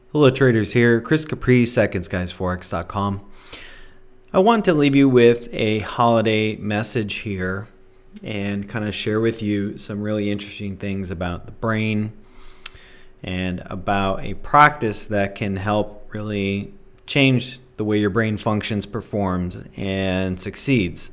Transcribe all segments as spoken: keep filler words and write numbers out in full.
Hello traders, here Chris Capri, Second Skies Forex dot com. I want to leave you with a holiday message here and kind of share with you some really interesting things about the brain and about a practice that can help really change the way your brain functions, performs, and succeeds.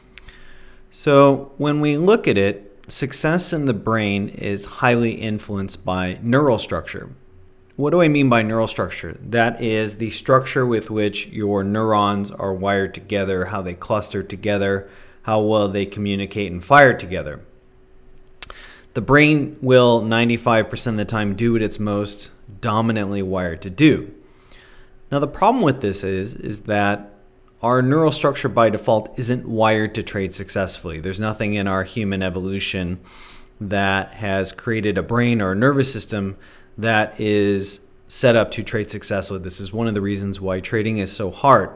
So when we look at it, success in the brain is highly influenced by neural structure. What do I mean by neural structure? That is the structure with which your neurons are wired together, how they cluster together, how well they communicate and fire together. The brain will ninety-five percent of the time do what it's most dominantly wired to do. Now the problem with this is, is that our neural structure by default isn't wired to trade successfully. There's nothing in our human evolution that has created a brain or a nervous system that is set up to trade successfully. This is one of the reasons why trading is so hard.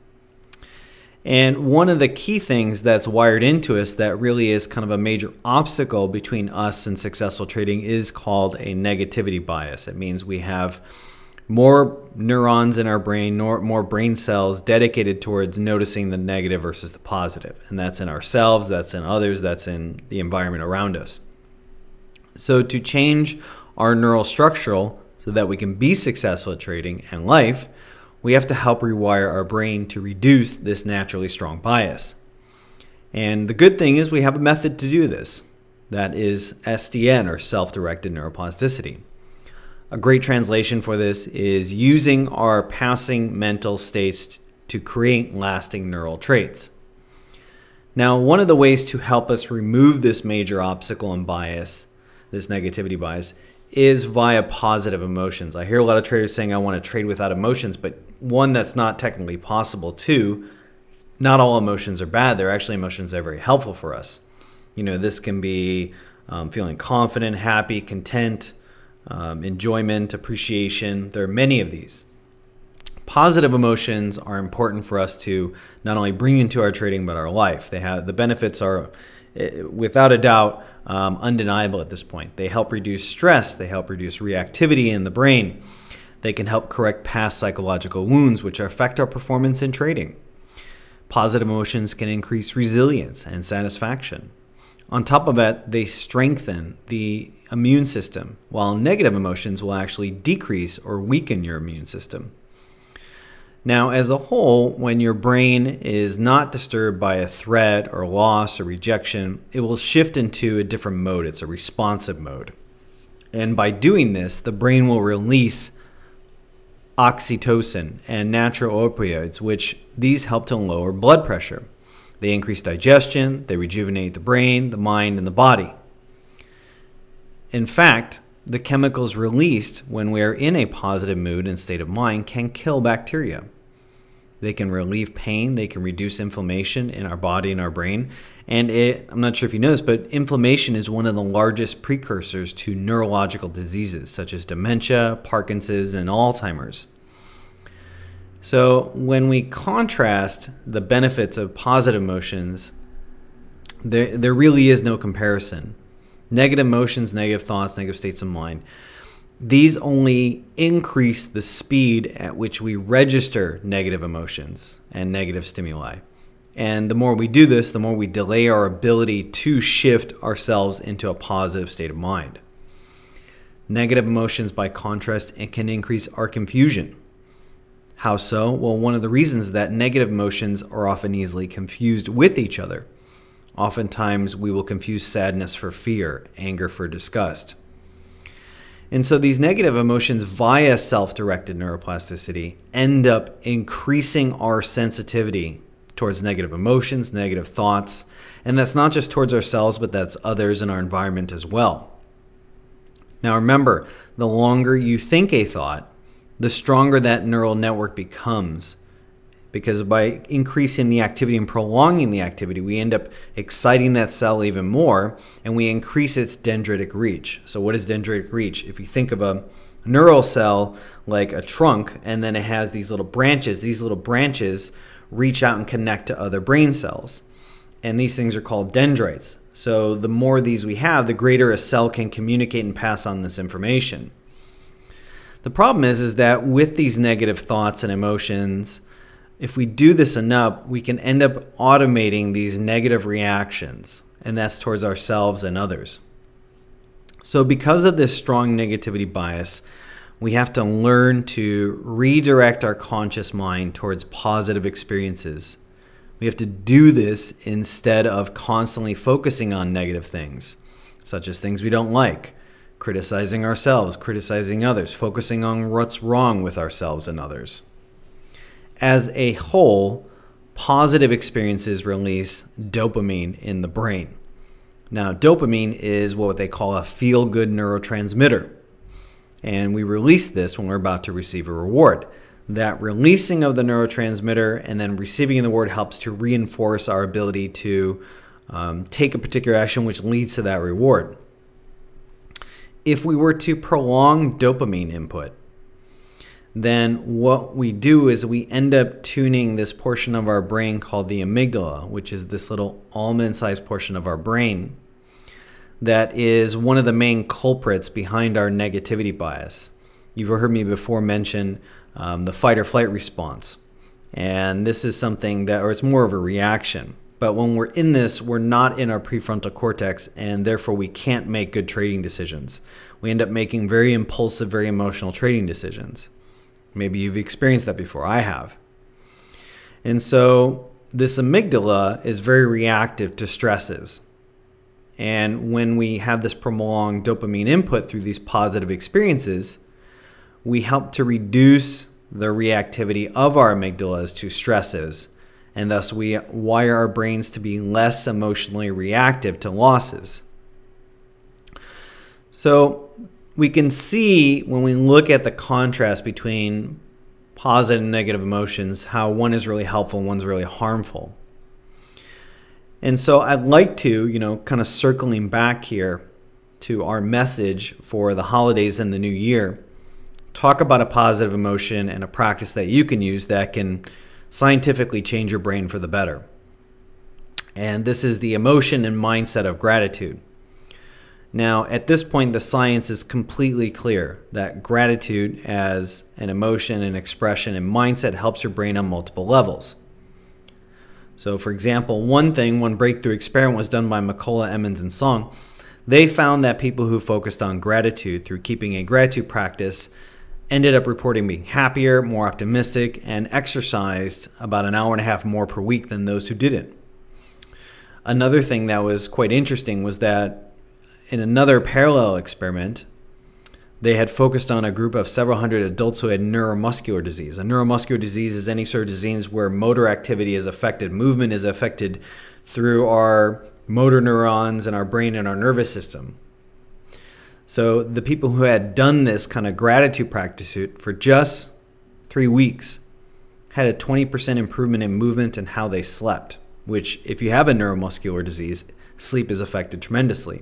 And one of the key things that's wired into us that really is kind of a major obstacle between us and successful trading is called a negativity bias. It means we have more neurons in our brain, more brain cells dedicated towards noticing the negative versus the positive. And that's in ourselves, that's in others, that's in the environment around us. So to change our neural structural so that we can be successful at trading and life, we have to help rewire our brain to reduce this naturally strong bias. And the good thing is we have a method to do this. That is S D N, or self-directed neuroplasticity. A great translation for this is using our passing mental states to create lasting neural traits. Now, one of the ways to help us remove this major obstacle and bias, this negativity bias, is via positive emotions. I hear a lot of traders saying I want to trade without emotions, but one, that's not technically possible. Two, not all emotions are bad. They're actually emotions that are very helpful for us. You know, this can be um, feeling confident, happy, content, um, enjoyment, appreciation. There are many of these. Positive emotions are important for us to not only bring into our trading, but our life. They have the benefits are, without a doubt, um, undeniable at this point. They help reduce stress. They help reduce reactivity in the brain. They can help correct past psychological wounds, which affect our performance in trading. Positive emotions can increase resilience and satisfaction. On top of that, they strengthen the immune system, while negative emotions will actually decrease or weaken your immune system. Now, as a whole, when your brain is not disturbed by a threat or loss or rejection, it will shift into a different mode. It's a responsive mode. And by doing this, the brain will release oxytocin and natural opioids, which these help to lower blood pressure. They increase digestion, they rejuvenate the brain, the mind, and the body. In fact, the chemicals released when we are in a positive mood and state of mind can kill bacteria. They can relieve pain, they can reduce inflammation in our body and our brain. And it, I'm not sure if you know this, but inflammation is one of the largest precursors to neurological diseases such as dementia, Parkinson's, and Alzheimer's. So when we contrast the benefits of positive emotions, there, there really is no comparison. Negative emotions, negative thoughts, negative states of mind, these only increase the speed at which we register negative emotions and negative stimuli. And the more we do this, the more we delay our ability to shift ourselves into a positive state of mind. Negative emotions, by contrast, it can increase our confusion. How so? Well, one of the reasons is that negative emotions are often easily confused with each other. Oftentimes, we will confuse sadness for fear, anger for disgust. And so these negative emotions via self-directed neuroplasticity end up increasing our sensitivity towards negative emotions, negative thoughts. And that's not just towards ourselves, but that's others in our environment as well. Now remember, the longer you think a thought, the stronger that neural network becomes. Because by increasing the activity and prolonging the activity, we end up exciting that cell even more, and we increase its dendritic reach. So what is dendritic reach? If you think of a neural cell like a trunk, and then it has these little branches, these little branches reach out and connect to other brain cells. And these things are called dendrites. So the more of these we have, the greater a cell can communicate and pass on this information. The problem is, is that with these negative thoughts and emotions, if we do this enough, we can end up automating these negative reactions, and that's towards ourselves and others. So because of this strong negativity bias, we have to learn to redirect our conscious mind towards positive experiences. We have to do this instead of constantly focusing on negative things, such as things we don't like, criticizing ourselves, criticizing others, focusing on what's wrong with ourselves and others. As a whole, positive experiences release dopamine in the brain. Now, dopamine is what they call a feel-good neurotransmitter, and we release this when we're about to receive a reward. That releasing of the neurotransmitter and then receiving the reward helps to reinforce our ability to um, take a particular action which leads to that reward. If we were to prolong dopamine input, then what we do is we end up tuning this portion of our brain called the amygdala, which is this little almond-sized portion of our brain that is one of the main culprits behind our negativity bias. You've heard me before mention um, the fight or flight response. And this is something that, or it's more of a reaction. But when we're in this, we're not in our prefrontal cortex, and therefore we can't make good trading decisions. We end up making very impulsive, very emotional trading decisions. Maybe you've experienced that before. I have. And so this amygdala is very reactive to stresses. And when we have this prolonged dopamine input through these positive experiences, we help to reduce the reactivity of our amygdalas to stresses. And thus we wire our brains to be less emotionally reactive to losses. So we can see when we look at the contrast between positive and negative emotions, how one is really helpful and one's really harmful. And so I'd like to, you know, kind of circling back here to our message for the holidays and the new year, talk about a positive emotion and a practice that you can use that can scientifically change your brain for the better. And this is the emotion and mindset of gratitude. Now, at this point, the science is completely clear that gratitude as an emotion and expression and mindset helps your brain on multiple levels. So, for example, one thing, one breakthrough experiment was done by McCullough, Emmons, and Song. They found that people who focused on gratitude through keeping a gratitude practice ended up reporting being happier, more optimistic, and exercised about an hour and a half more per week than those who didn't. Another thing that was quite interesting was that in another parallel experiment, they had focused on a group of several hundred adults who had neuromuscular disease. A neuromuscular disease is any sort of disease where motor activity is affected, movement is affected through our motor neurons in our brain and our nervous system. So the people who had done this kind of gratitude practice for just three weeks had a twenty percent improvement in movement and how they slept, which if you have a neuromuscular disease, sleep is affected tremendously.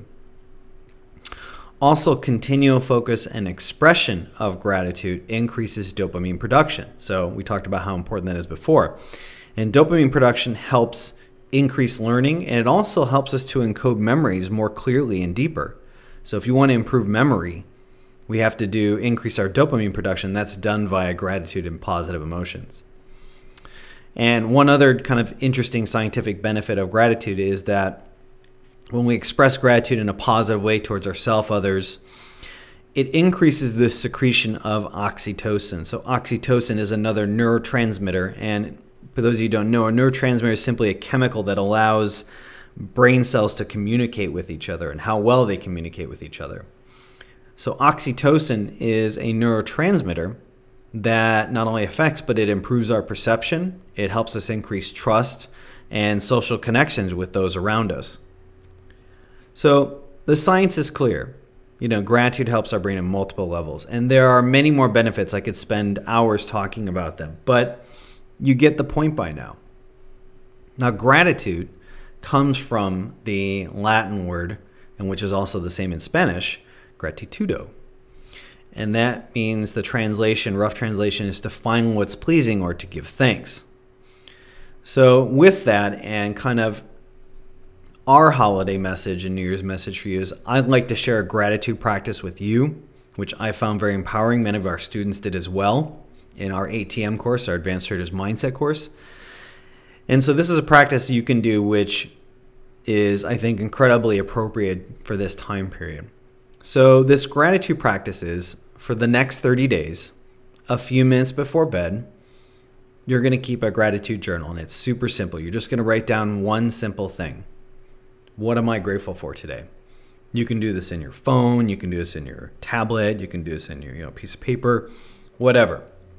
Also, continual focus and expression of gratitude increases dopamine production. So we talked about how important that is before. And dopamine production helps increase learning, and it also helps us to encode memories more clearly and deeper. So if you want to improve memory, we have to do increase our dopamine production. That's done via gratitude and positive emotions. And one other kind of interesting scientific benefit of gratitude is that when we express gratitude in a positive way towards ourselves, others, it increases the secretion of oxytocin. So oxytocin is another neurotransmitter. And for those of you who don't know, a neurotransmitter is simply a chemical that allows brain cells to communicate with each other and how well they communicate with each other. So oxytocin is a neurotransmitter that not only affects, but it improves our perception. It helps us increase trust and social connections with those around us. So the science is clear. You know, gratitude helps our brain on multiple levels. And there are many more benefits. I could spend hours talking about them. But you get the point by now. Now, gratitude comes from the Latin word, and which is also the same in Spanish, gratitudo. And that means the translation, rough translation, is to find what's pleasing or to give thanks. So with that, and kind of our holiday message and New Year's message for you is I'd like to share a gratitude practice with you which I found very empowering. Many of our students did as well in our A T M course, our Advanced Traders Mindset course. And so this is a practice you can do, which is, I think, incredibly appropriate for this time period. So this gratitude practice is, for the next thirty days, a few minutes before bed, you're going to keep a gratitude journal. And it's super simple. You're just going to write down one simple thing. What am I grateful for today? You can do this in your phone. You can do this in your tablet. You can do this in your, you know, piece of paper, whatever.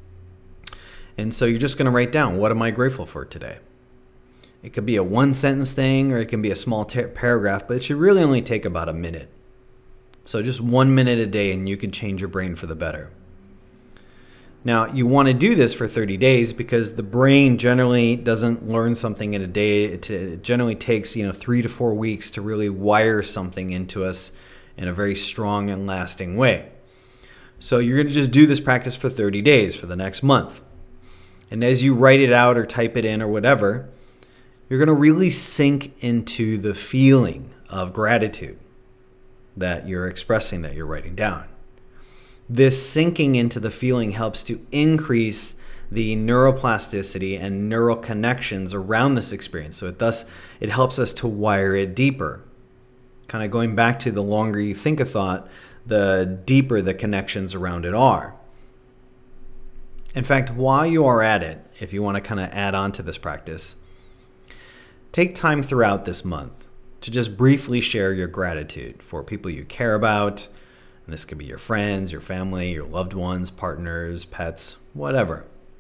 And so you're just going to write down, what am I grateful for today? It could be a one sentence thing, or it can be a small ter- paragraph, but it should really only take about a minute. So just one minute a day, and you can change your brain for the better. Now, you want to do this for thirty days because the brain generally doesn't learn something in a day. It, it generally takes, you know, three to four weeks to really wire something into us in a very strong and lasting way. So you're going to just do this practice for thirty days for the next month. And as you write it out or type it in or whatever, you're going to really sink into the feeling of gratitude that you're expressing, that you're writing down. This sinking into the feeling helps to increase the neuroplasticity and neural connections around this experience. So it thus it helps us to wire it deeper. Kind of going back to the longer you think a thought, the deeper the connections around it are. In fact, while you are at it, if you want to kind of add on to this practice, take time throughout this month to just briefly share your gratitude for people you care about. And this could be your friends, your family, your loved ones, partners, pets, whatever.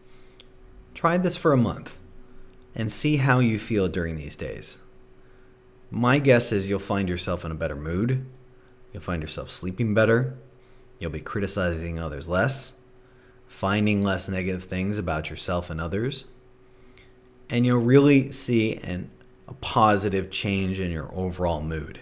Try this for a month and see how you feel during these days. My guess is you'll find yourself in a better mood. You'll find yourself sleeping better. You'll be criticizing others less, finding less negative things about yourself and others. And you'll really see an, a positive change in your overall mood.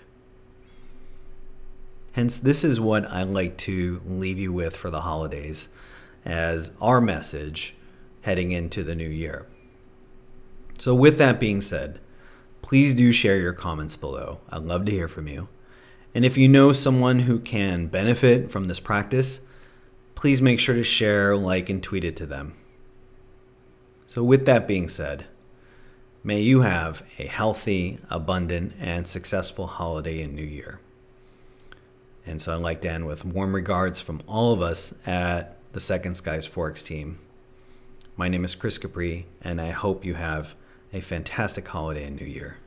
Hence, this is what I'd like to leave you with for the holidays as our message heading into the new year. So with that being said, please do share your comments below. I'd love to hear from you. And if you know someone who can benefit from this practice, please make sure to share, like, and tweet it to them. So with that being said, may you have a healthy, abundant, and successful holiday and new year. And so I'd like to end with warm regards from all of us at the Second Skies Forex team. My name is Chris Capri, and I hope you have a fantastic holiday and new year.